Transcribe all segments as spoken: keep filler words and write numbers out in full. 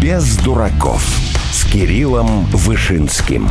«Без дураков» с Кириллом Вышинским.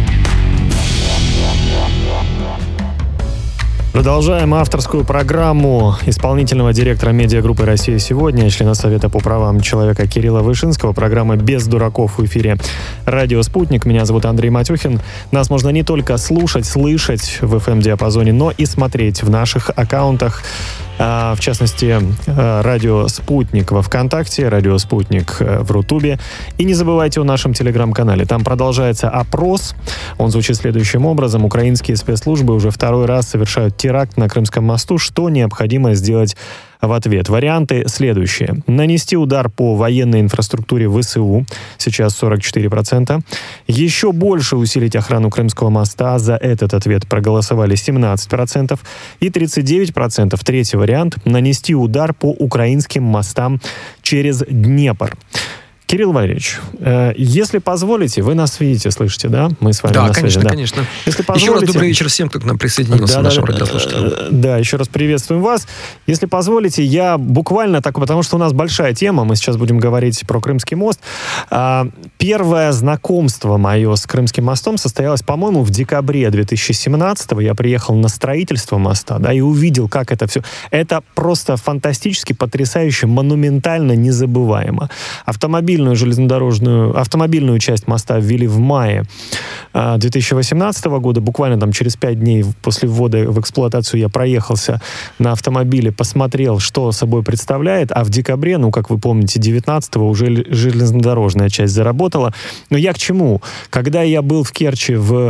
Продолжаем авторскую программу исполнительного директора медиагруппы «Россия сегодня», члена Совета по правам человека Кирилла Вышинского. Программа «Без дураков» в эфире «Радио Спутник». Меня зовут Андрей Матюхин. Нас можно не только слушать, слышать в эф эм-диапазоне, но и смотреть в наших аккаунтах. В частности, «Радио Спутник» во ВКонтакте, «Радио Спутник» в Рутубе. И не забывайте о нашем телеграм-канале. Там продолжается опрос. Он звучит следующим образом. Украинские спецслужбы уже второй раз совершают теракт на Крымском мосту. Что необходимо сделать в ответ? Варианты следующие. Нанести удар по военной инфраструктуре ВСУ. Сейчас сорок четыре процента. Еще больше усилить охрану Крымского моста. За этот ответ проголосовали семнадцать процентов. И тридцать девять процентов. Третий вариант. Нанести удар по украинским мостам через Днепр. Кирилл Валерьевич, э, если позволите, вы нас видите, слышите, да? Мы с вами да, на конечно, связи. Да, конечно. Если еще раз добрый вечер всем, кто к нам присоединился, да, нашим да, радиослушателям. Да, еще раз приветствуем вас. Если позволите, я буквально так, потому что у нас большая тема, мы сейчас будем говорить про Крымский мост. А, первое знакомство мое с Крымским мостом состоялось, по-моему, в декабре две тысячи семнадцатого. Я приехал на строительство моста, да, и увидел, как это все. Это просто фантастически, потрясающе, монументально, незабываемо. Автомобильную железнодорожную, автомобильную часть моста ввели в мае две тысячи восемнадцатого года. Буквально там через пять дней после ввода в эксплуатацию я проехался на автомобиле, посмотрел, что собой представляет, а в декабре, ну, как вы помните, девятнадцатого уже железнодорожная часть заработала. Но я к чему? Когда я был в Керчи в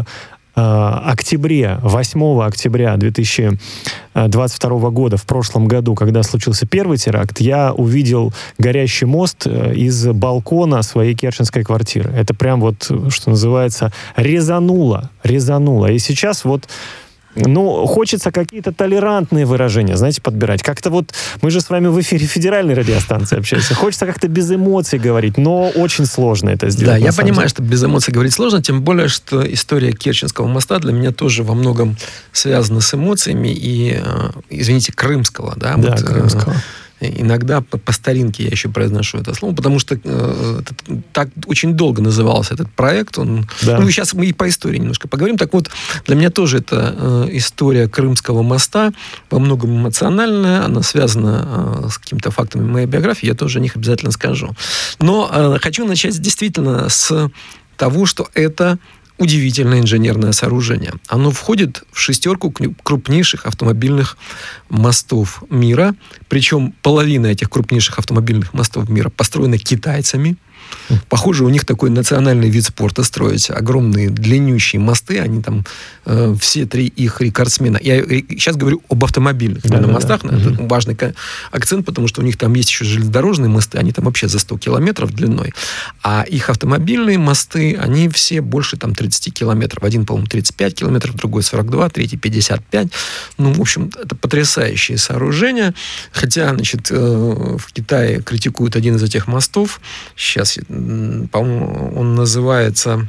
октябре, восьмого октября две тысячи двадцать второго года, в прошлом году, когда случился первый теракт, я увидел горящий мост из балкона своей керченской квартиры. Это прям вот, что называется, резануло, резануло. И сейчас вот ну, хочется какие-то толерантные выражения, знаете, подбирать. Как-то вот, мы же с вами в эфире федеральной радиостанции общаемся. Хочется как-то без эмоций говорить, но очень сложно это сделать. Да, я понимаю, что без эмоций говорить сложно, тем более, что история Керченского моста для меня тоже во многом связана с эмоциями и, извините, крымского, да? Да, вот, крымского. Иногда по, по старинке я еще произношу это слово, потому что э, это, так очень долго назывался этот проект. Он, да. Ну, сейчас мы и по истории немножко поговорим. Так вот, для меня тоже это э, история Крымского моста, во многом эмоциональная, она связана э, с какими-то фактами моей биографии, я тоже о них обязательно скажу. Но э, хочу начать действительно с того, что это удивительное инженерное сооружение. Оно входит в шестерку крупнейших автомобильных мостов мира. Причем половина этих крупнейших автомобильных мостов мира построена китайцами. Похоже, у них такой национальный вид спорта строить. Огромные длиннющие мосты. Они там, э, все три их рекордсмена. Я сейчас говорю об автомобильных да, да, мостах. Да. Это угу. важный акцент, потому что у них там есть еще железнодорожные мосты. Они там вообще за сто километров длиной. А их автомобильные мосты, они все больше там тридцать километров. Один, по-моему, тридцать пять километров, другой сорок два, третий пятьдесят пять. Ну, в общем, это потрясающие сооружения. Хотя, значит, э, в Китае критикуют один из этих мостов. Сейчас по-моему, он называется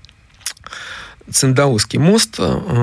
Циндаоский мост,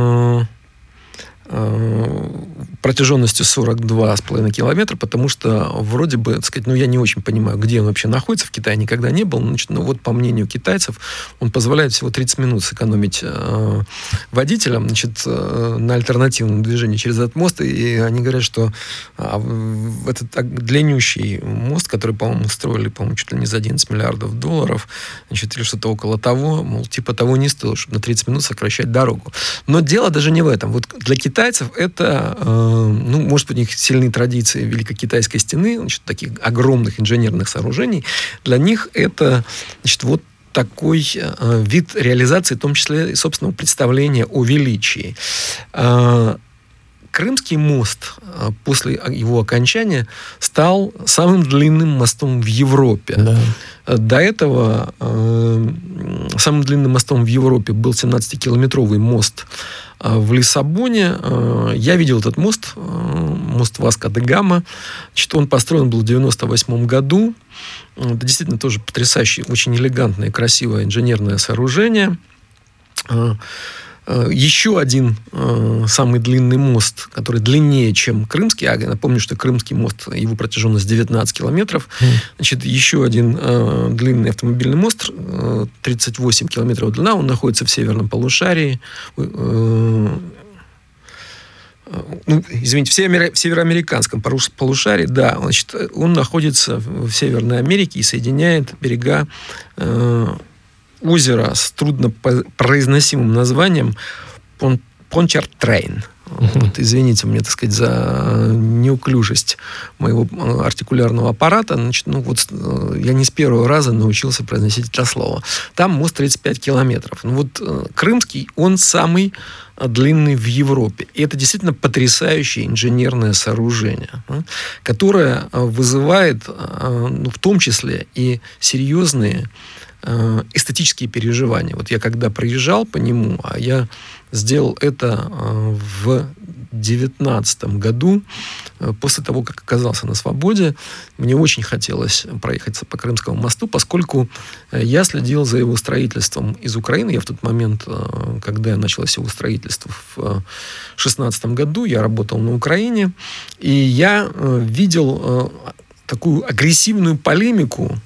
протяженностью сорок два с половиной километра, потому что вроде бы, так сказать, ну, я не очень понимаю, где он вообще находится, в Китае никогда не был, значит, ну, вот по мнению китайцев, он позволяет всего тридцать минут сэкономить э, водителям, значит, э, на альтернативном движении через этот мост, и они говорят, что э, этот длиннющий мост, который, по-моему, строили, по-моему, чуть ли не за одиннадцать миллиардов долларов, значит, или что-то около того, мол, типа того не стоило, чтобы на тридцать минут сокращать дорогу. Но дело даже не в этом. Вот для китайцев это, э, ну, может быть, у них сильные традиции Великой Китайской стены, значит, таких огромных инженерных сооружений. Для них это, значит, вот такой э, вид реализации, в том числе и собственного представления о величии. Э, Крымский мост э, после его окончания стал самым длинным мостом в Европе. Да. До этого э, самым длинным мостом в Европе был семнадцатикилометровый мост э, в Лиссабоне. Э, я видел этот мост, э, мост Васко де Гама. Значит, он построен был в девяносто восьмом году. Это действительно тоже потрясающее, очень элегантное, красивое инженерное сооружение. Э, Еще один самый длинный мост, который длиннее, чем Крымский. Я напомню, что Крымский мост, его протяженность девятнадцать километров. Mm. Значит, еще один длинный автомобильный мост, тридцать восемь километров длина. Он находится в северном полушарии. Ну, извините, в, север, в североамериканском полушарии, да, значит, он находится в Северной Америке и соединяет берега э, озера с труднопроизносимым названием Пон, Пончартрейн. Uh-huh. Вот, извините мне, так сказать, за неуклюжесть моего артикулярного аппарата. Значит, ну, вот, я не с первого раза научился произносить это слово. Там мост тридцать пять километров. Ну, вот, Крымский, он самый длинный в Европе. И это действительно потрясающее инженерное сооружение, которое вызывает, ну, в том числе и серьезные эстетические переживания. Вот я когда проезжал по нему, а я сделал это в девятнадцатом году, после того, как оказался на свободе, мне очень хотелось проехаться по Крымскому мосту, поскольку я следил за его строительством из Украины. Я в тот момент, когда началось его строительство в шестнадцатом году, я работал на Украине, и я видел такую агрессивную полемику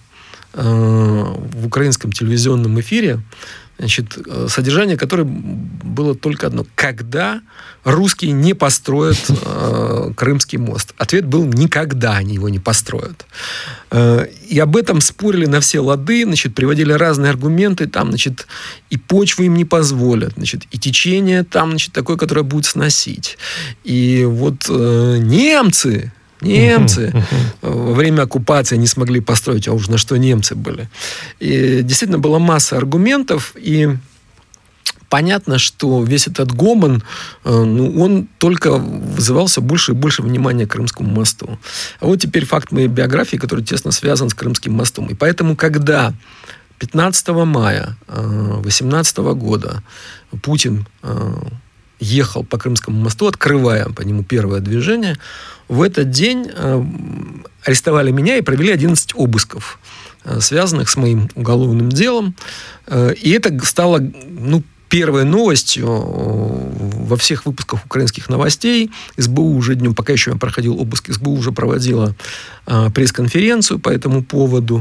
в украинском телевизионном эфире, значит, содержание которой было только одно. Когда русские не построят э, Крымский мост? Ответ был: никогда они его не построят. Э, и об этом спорили на все лады, значит, приводили разные аргументы. Там, значит, и почвы им не позволят, значит, и течение там, значит, такое, которое будет сносить. И вот э, немцы... Немцы uh-huh, uh-huh. во время оккупации не смогли построить, а уж на что немцы были. И действительно была масса аргументов, и понятно, что весь этот гомон, ну, он только вызывал все больше и больше внимания к Крымскому мосту. А вот теперь факт моей биографии, который тесно связан с Крымским мостом. И поэтому, когда пятнадцатого мая две тысячи восемнадцатого года Путин ехал по Крымскому мосту, открывая по нему первое движение, в этот день э, арестовали меня и провели одиннадцать обысков, э, связанных с моим уголовным делом. Э, и это стало, ну, первой новостью во всех выпусках украинских новостей. СБУ уже днем, пока еще я проходил обыск, СБУ уже проводила э, пресс-конференцию по этому поводу.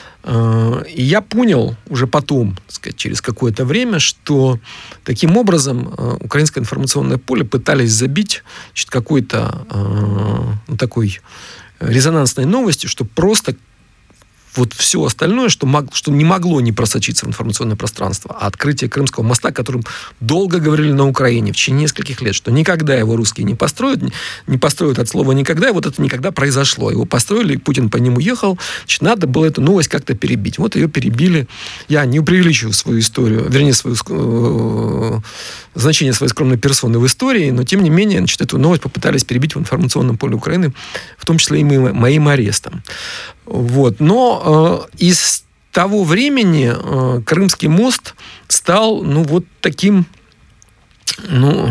И я понял уже потом, так сказать, через какое-то время, что таким образом украинское информационное поле пытались забить, значит, какой-то ну, такой резонансной новостью, что просто вот все остальное, что, мог, что не могло не просочиться в информационное пространство, а открытие Крымского моста, о котором долго говорили на Украине в течение нескольких лет, что никогда его русские не построят, не построят от слова «никогда», и вот это никогда произошло. Его построили, Путин по нему ехал, значит, надо было эту новость как-то перебить. Вот ее перебили. Я не преувеличиваю свою историю, вернее, свою, э, значение своей скромной персоны в истории, но, тем не менее, значит, эту новость попытались перебить в информационном поле Украины, в том числе и моим, моим арестом. Вот. Но э, из того времени э, Крымский мост стал, ну, вот таким, ну,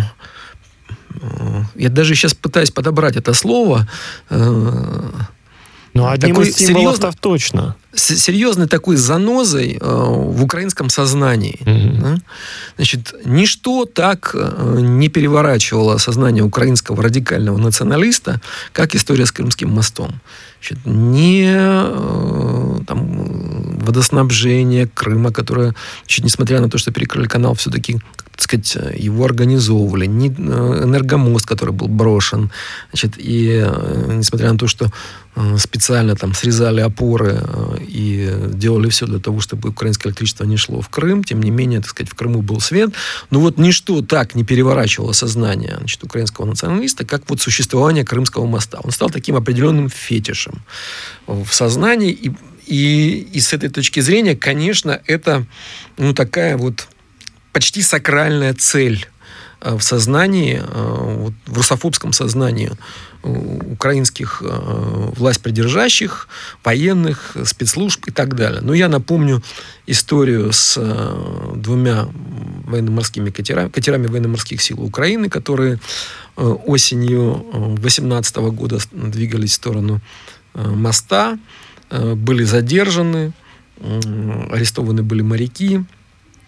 э, я даже сейчас пытаюсь подобрать это слово. Э, ну, одним из символов-то точно. С серьезной такой занозой э, в украинском сознании. Mm-hmm. Да? Значит, ничто так э, не переворачивало сознание украинского радикального националиста, как история с Крымским мостом. Значит, не э, там, водоснабжение Крыма, которое, значит, несмотря на то, что перекрыли канал, все-таки, так сказать, его организовывали, не энергомост, который был брошен, значит, и э, несмотря на то, что э, специально там срезали опоры э, и делали все для того, чтобы украинское электричество не шло в Крым, тем не менее, так сказать, в Крыму был свет. Но вот ничто так не переворачивало сознание, значит, украинского националиста, как вот существование Крымского моста. Он стал таким определенным фетишем в сознании. И, и, и с этой точки зрения, конечно, это, ну, такая вот почти сакральная цель в сознании, вот, в русофобском сознании украинских власть придержащих, военных, спецслужб и так далее. Но я напомню историю с двумя военно-морскими катерами, катерами военно-морских сил Украины, которые осенью две тысячи восемнадцатого года двигались в сторону моста, были задержаны, арестованы были моряки,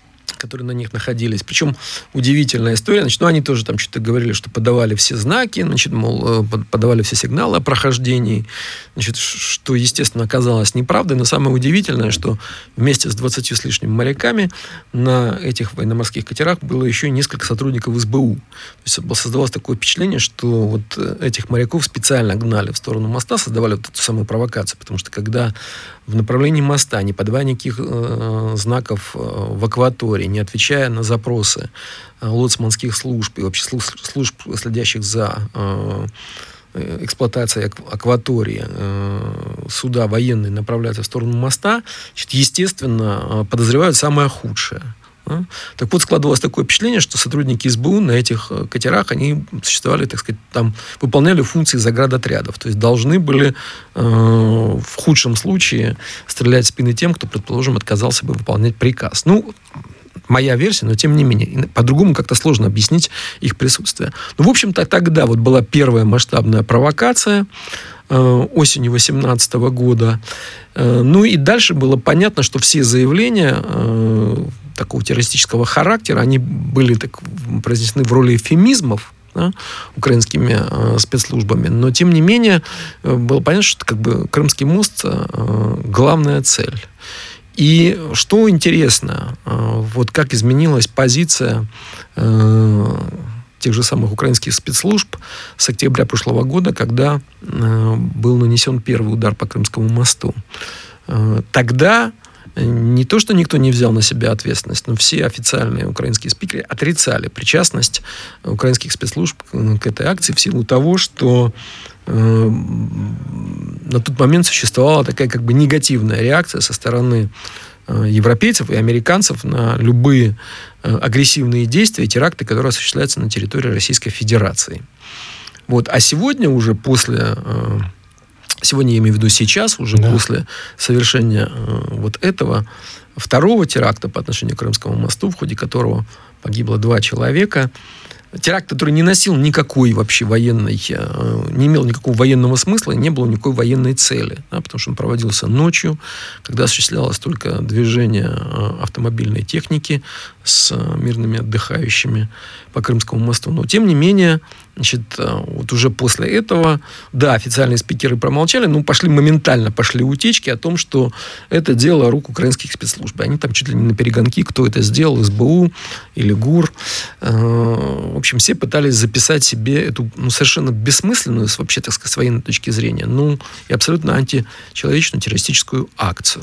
которые на них находились. Причем удивительная история. Значит, ну, они тоже там что-то говорили, что подавали все знаки, значит, мол, подавали все сигналы о прохождении, значит, что, естественно, оказалось неправдой. Но самое удивительное, что вместе с двадцатью с лишним моряками на этих военно-морских катерах было еще несколько сотрудников эс бэ у. То есть создавалось такое впечатление, что вот этих моряков специально гнали в сторону моста, создавали вот эту самую провокацию. Потому что когда в направлении моста, не подавая никаких э, знаков э, в акватории, не отвечая на запросы э, лоцманских служб и вообще служб, служб следящих за э, эксплуатацией ак- акватории, э, суда военные направляются в сторону моста, значит, естественно, подозревают самое худшее. Так вот, складывалось такое впечатление, что сотрудники эс бэ у на этих катерах, они существовали, так сказать, там, выполняли функции заградотрядов. То есть должны были э, в худшем случае стрелять в спины тем, кто, предположим, отказался бы выполнять приказ. Ну, моя версия, но тем не менее. По-другому как-то сложно объяснить их присутствие. Ну, в общем-то, тогда вот была первая масштабная провокация э, осенью восемнадцатого года. Э, ну, и дальше было понятно, что все заявления э, такого террористического характера, они были так произнесены в роли эвфемизмов, да, украинскими э, спецслужбами, но тем не менее э, было понятно, что как бы Крымский мост э, главная цель. И что интересно, э, вот как изменилась позиция э, тех же самых украинских спецслужб с октября прошлого года, когда э, был нанесен первый удар по Крымскому мосту. Э, тогда не то, что никто не взял на себя ответственность, но все официальные украинские спикеры отрицали причастность украинских спецслужб к этой акции в силу того, что э, на тот момент существовала такая как бы негативная реакция со стороны э, европейцев и американцев на любые э, агрессивные действия и теракты, которые осуществляются на территории Российской Федерации. Вот. А сегодня уже после... Э, Сегодня, я имею в виду сейчас, уже да. после совершения э, вот этого второго теракта по отношению к Крымскому мосту, в ходе которого погибло два человека. Теракт, который не носил никакой вообще военной, э, не имел никакого военного смысла, и не было никакой военной цели, да, потому что он проводился ночью, когда осуществлялось только движение э, автомобильной техники с э, мирными отдыхающими по Крымскому мосту. Но, тем не менее, значит, вот уже после этого, да, официальные спикеры промолчали, но пошли моментально, пошли утечки о том, что это дело рук украинских спецслужб. Они там чуть ли не на перегонки, кто это сделал, эс бэ у или ГУР. В общем, все пытались записать себе эту ну, совершенно бессмысленную, вообще, так сказать, с военной точки зрения, ну, и абсолютно античеловечную террористическую акцию.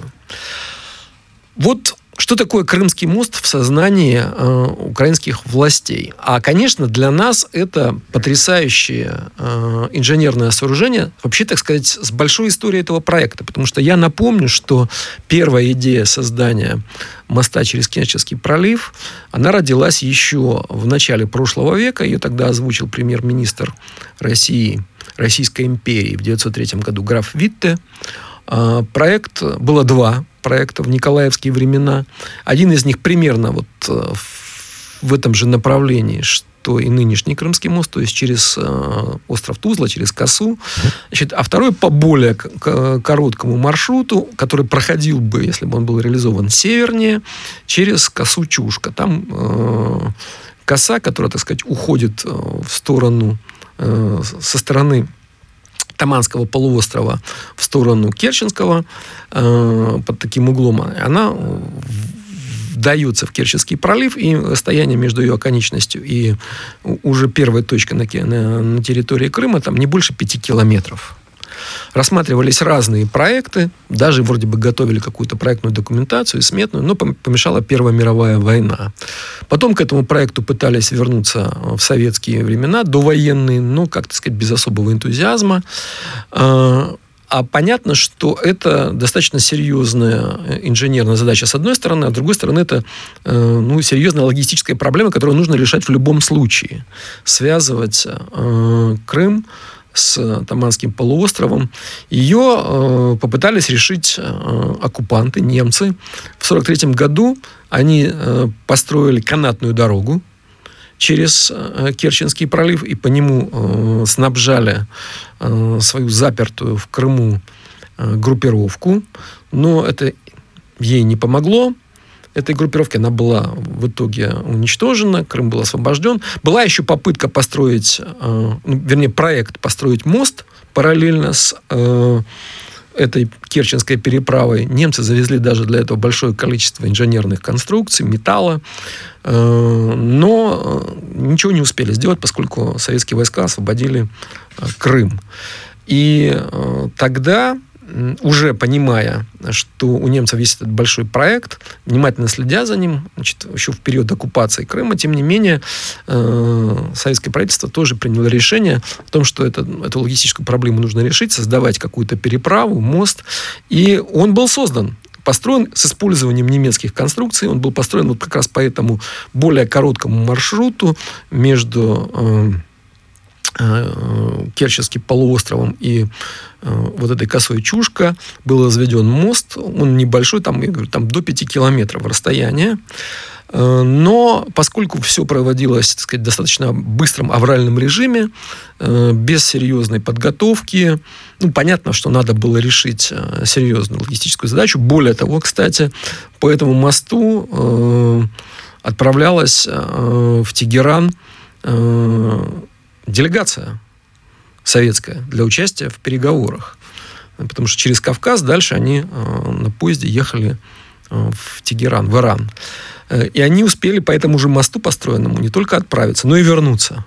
Вот что такое Крымский мост в сознании э, украинских властей? А, конечно, для нас это потрясающее э, инженерное сооружение, вообще, так сказать, с большой историей этого проекта. Потому что я напомню, что первая идея создания моста через Керченский пролив, она родилась еще в начале прошлого века. Ее тогда озвучил премьер-министр России, Российской империи в девятьсот третьем году граф Витте. Э, проект, было два проекта в николаевские времена. Один из них примерно вот в этом же направлении, что и нынешний Крымский мост, то есть через остров Тузла, через Косу. Значит, а второй по более короткому маршруту, который проходил бы, если бы он был реализован севернее, через Косу-Чушка. Там э, коса, которая, так сказать, уходит в сторону, э, со стороны Таманского полуострова в сторону Керченского э, под таким углом, она вдается в Керченский пролив, и расстояние между ее оконечностью и уже первой точкой на, на, на территории Крыма там не больше пяти километров. Рассматривались разные проекты, даже вроде бы готовили какую-то проектную документацию, сметную, но помешала Первая мировая война. Потом к этому проекту пытались вернуться в советские времена, довоенные, но, как так сказать, без особого энтузиазма. А понятно, что это достаточно серьезная инженерная задача с одной стороны, а с другой стороны это ну, серьезная логистическая проблема, которую нужно решать в любом случае. Связывать э, Крым с Таманским полуостровом. Ее э, попытались решить э, оккупанты, немцы. В сорок третьем году они э, построили канатную дорогу через э, Керченский пролив и по нему э, снабжали э, свою запертую в Крыму э, группировку. Но это ей не помогло. этой группировки, она была в итоге уничтожена, Крым был освобожден. Была еще попытка построить, ну, вернее, проект построить мост параллельно с этой Керченской переправой. Немцы завезли даже для этого большое количество инженерных конструкций, металла, но ничего не успели сделать, поскольку советские войска освободили Крым. И тогда, уже понимая, что у немцев есть этот большой проект, внимательно следя за ним, значит, еще в период оккупации Крыма, тем не менее, э, советское правительство тоже приняло решение о том, что это, эту логистическую проблему нужно решить, создавать какую-то переправу, мост. И он был создан. Построен с использованием немецких конструкций. Он был построен вот как раз по этому более короткому маршруту между э, Керченским полуостровом и э, вот этой косой Чушка. Был возведен мост. Он небольшой, там, я говорю, там до пяти километров расстояния. Э, но поскольку все проводилось, так сказать, в достаточно быстром авральном режиме, э, без серьезной подготовки, ну, понятно, что надо было решить э, серьезную логистическую задачу. Более того, кстати, по этому мосту э, отправлялась э, в Тегеран э, делегация советская для участия в переговорах. Потому что через Кавказ дальше они э, на поезде ехали э, в Тегеран, в Иран. Э, и они успели по этому же мосту построенному не только отправиться, но и вернуться.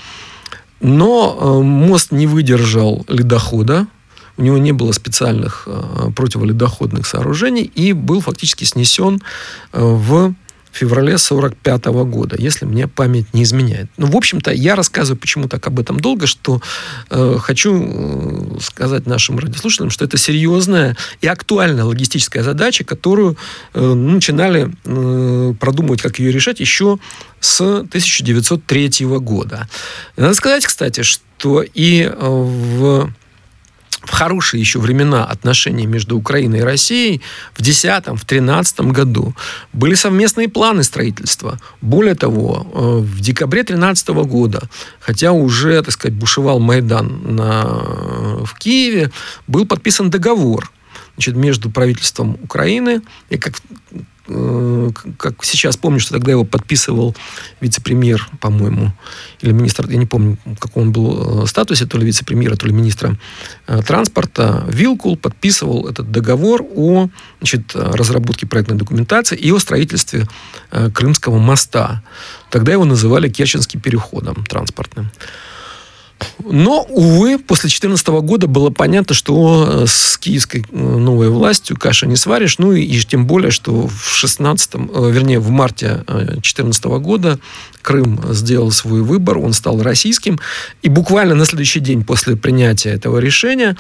Но э, мост не выдержал ледохода. У него не было специальных э, противоледоходных сооружений и был фактически снесен э, в феврале сорок пятого года, если мне память не изменяет. Ну, в общем-то, я рассказываю почему так об этом долго, что э, хочу э, сказать нашим радиослушателям, что это серьезная и актуальная логистическая задача, которую э, начинали э, продумывать, как ее решать еще с тысяча девятьсот третьего года. Надо сказать, кстати, что и э, в в хорошие еще времена отношений между Украиной и Россией в две тысячи десятом, в две тысячи тринадцатом году были совместные планы строительства. Более того, в декабре две тысячи тринадцатого года, хотя уже, так сказать, бушевал Майдан на, в Киеве, был подписан договор, значит, между правительством Украины и, как как сейчас помню, что тогда его подписывал вице-премьер, по-моему, или министр, я не помню, в каком он был статусе, то ли вице-премьера, то ли министра транспорта, Вилкул подписывал этот договор о, значит, разработке проектной документации и о строительстве Крымского моста. Тогда его называли Керченским переходом транспортным. Но, увы, после две тысячи четырнадцатого года было понятно, что с киевской новой властью каша не сваришь. Ну и, и тем более, что в шестнадцатом, вернее, в марте две тысячи четырнадцатого года Крым сделал свой выбор, он стал российским. И буквально на следующий день после принятия этого решения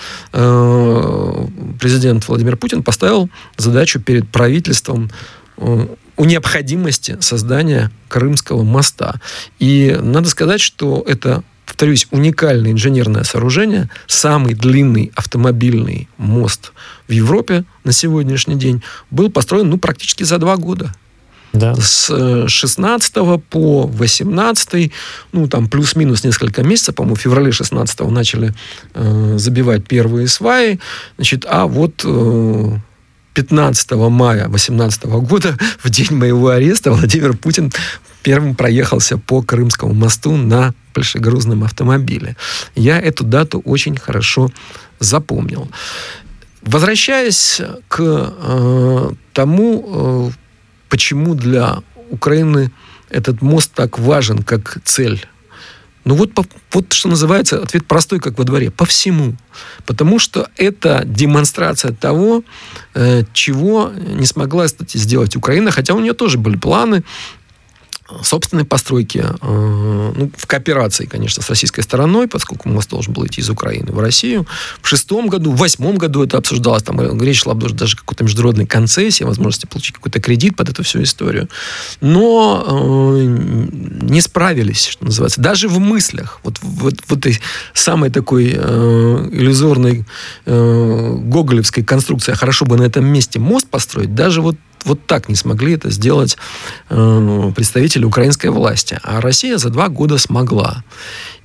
президент Владимир Путин поставил задачу перед правительством о необходимости создания Крымского моста. И надо сказать, что это, повторюсь, уникальное инженерное сооружение, самый длинный автомобильный мост в Европе на сегодняшний день, был построен, ну, практически за два года. Да. С шестнадцатого по восемнадцатый, ну, там, плюс-минус несколько месяцев, по-моему, в феврале шестнадцатого начали э, забивать первые сваи, значит, а вот... Э, пятнадцатого мая восемнадцатого года, в день моего ареста, Владимир Путин первым проехался по Крымскому мосту на большегрузном автомобиле. Я эту дату очень хорошо запомнил. Возвращаясь к э, тому, э, почему для Украины этот мост так важен как цель. Ну вот, вот, что называется, ответ простой, как во дворе. По всему. Потому что это демонстрация того, чего не смогла, кстати, сделать Украина. Хотя у нее тоже были планы собственной постройки, ну, в кооперации, конечно, с российской стороной, поскольку мост должен был идти из Украины в Россию. В шестом году, в восьмом году это обсуждалось. Там речь шла даже о какой-то международной концессии, возможности получить какой-то кредит под эту всю историю. Но э, не справились, что называется. Даже в мыслях, вот в вот, вот этой самой такой э, иллюзорной э, гоголевской конструкции, хорошо бы на этом месте мост построить, даже вот Вот так не смогли это сделать э, представители украинской власти. А Россия за два года смогла.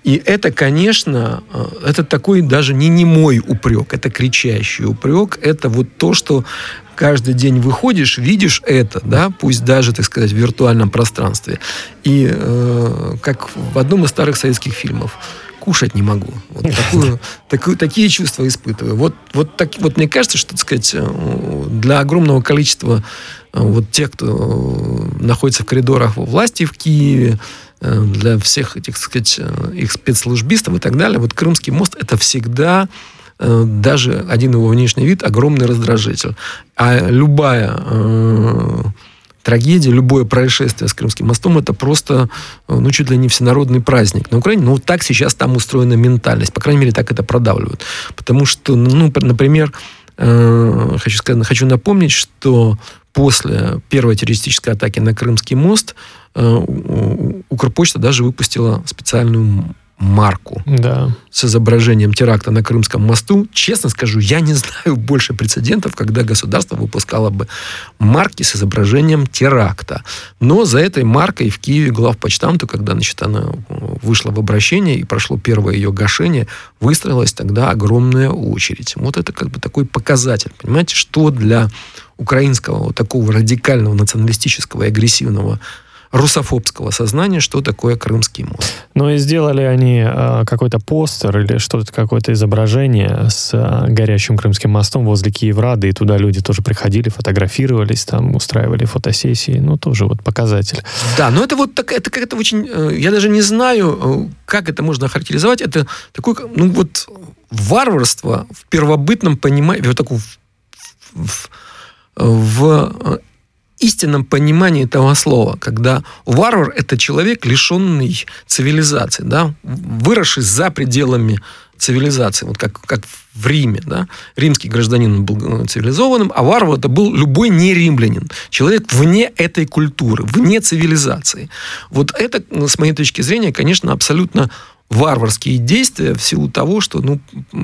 И это, конечно, это такой даже не немой упрек, это кричащий упрек, это вот то, что каждый день выходишь, видишь это, да, пусть даже, так сказать, в виртуальном пространстве. И э, как в одном из старых советских фильмов, кушать не могу. Вот такую, такую, такие чувства испытываю. Вот, вот, так, вот мне кажется, что, так сказать, для огромного количества вот тех, кто находится в коридорах власти в Киеве, для всех этих, так сказать, их спецслужбистов и так далее, вот Крымский мост — это всегда даже один его внешний вид огромный раздражитель. А любая э, трагедия, любое происшествие с Крымским мостом — это просто, ну, чуть ли не всенародный праздник на Украине. Ну, так сейчас там устроена ментальность. По крайней мере, так это продавливают. Потому что, ну, например, э, хочу сказать, хочу напомнить, что после первой террористической атаки на Крымский мост э, Укрпочта даже выпустила специальную марку, да, с изображением теракта на Крымском мосту. Честно скажу, я не знаю больше прецедентов, когда государство выпускало бы марки с изображением теракта. Но за этой маркой в Киеве главпочтамту, когда, значит, она вышла в обращение и прошло первое ее гашение, выстроилась тогда огромная очередь. Вот это как бы такой показатель. Понимаете, что для украинского вот такого радикального, националистического и агрессивного русофобского сознания, что такое Крымский мост. Ну и сделали они э, какой-то постер или что-то, какое-то изображение с э, горящим Крымским мостом возле Киеврады, и туда люди тоже приходили, фотографировались, там устраивали фотосессии, ну тоже вот показатель. Да, но это вот так, это как-то очень, э, я даже не знаю, э, как это можно охарактеризовать, это такое, ну вот варварство в первобытном понимании, вот такое в, в, в истинном понимании этого слова, когда варвар — это человек, лишенный цивилизации, да, выросший за пределами цивилизации, вот как, как в Риме, да, римский гражданин был цивилизованным, а варвар — это был любой не римлянин, человек вне этой культуры, вне цивилизации. Вот это, с моей точки зрения, конечно, абсолютно варварские действия в силу того, что, ну,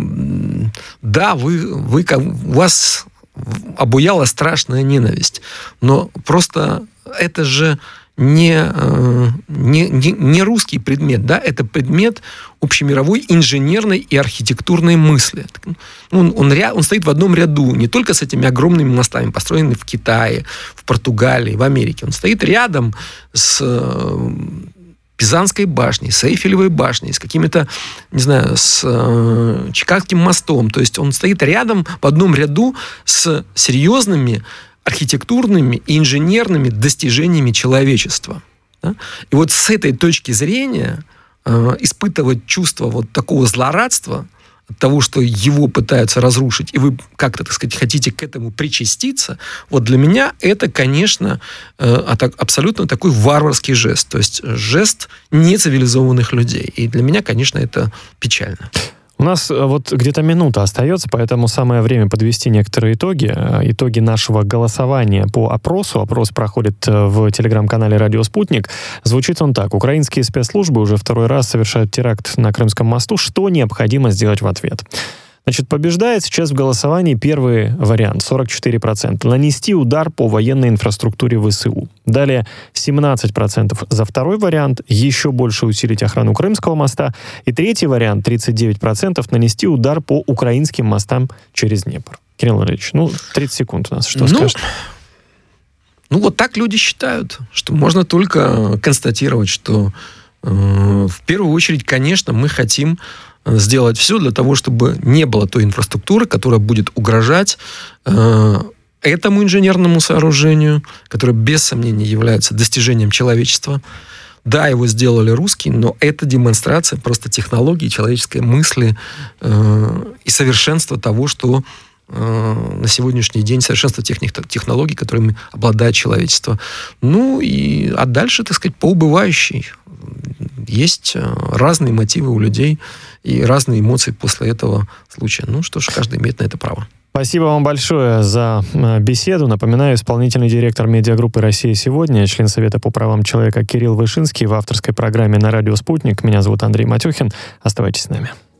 да, вы, вы, у вас обуяла страшная ненависть. Но просто это же не, не, не, не русский предмет, да? Это предмет общемировой инженерной и архитектурной мысли. Он, он, он стоит в одном ряду, не только с этими огромными мостами, построенными в Китае, в Португалии, в Америке. Он стоит рядом с Пизанской башней, с Эйфелевой башней, с какими-то, не знаю, с э, Чикагским мостом. То есть он стоит рядом, в одном ряду с серьезными архитектурными и инженерными достижениями человечества. Да? И вот с этой точки зрения э, испытывать чувство вот такого злорадства от того, что его пытаются разрушить, и вы как-то, так сказать, хотите к этому причаститься, вот для меня это, конечно, абсолютно такой варварский жест. То есть жест нецивилизованных людей. И для меня, конечно, это печально. У нас вот где-то минута остается, поэтому самое время подвести некоторые итоги. Итоги нашего голосования по опросу. Опрос проходит в телеграм-канале «Радио Спутник». Звучит он так. Украинские спецслужбы уже второй раз совершают теракт на Крымском мосту. Что необходимо сделать в ответ? Значит, побеждает сейчас в голосовании первый вариант, сорок четыре процента. Нанести удар по военной инфраструктуре ВСУ. Далее семнадцать процентов за второй вариант, еще больше усилить охрану Крымского моста. И третий вариант, тридцать девять процентов, нанести удар по украинским мостам через Днепр. Кирилл Ильич, ну, тридцать секунд у нас, что ну, скажете? Ну, вот так люди считают, что можно только констатировать, что э, в первую очередь, конечно, мы хотим сделать все для того, чтобы не было той инфраструктуры, которая будет угрожать э, этому инженерному сооружению, которое без сомнения является достижением человечества. Да, его сделали русские, но это демонстрация просто технологии, человеческой мысли э, и совершенства того, что э, на сегодняшний день, совершенство тех технологий, которыми обладает человечество. Ну, и, а дальше, так сказать, по убывающей. Есть разные мотивы у людей и разные эмоции после этого случая. Ну что ж, каждый имеет на это право. Спасибо вам большое за беседу. Напоминаю, исполнительный директор медиагруппы «Россия сегодня», член Совета по правам человека Кирилл Вышинский в авторской программе на радио «Спутник». Меня зовут Андрей Матюхин. Оставайтесь с нами.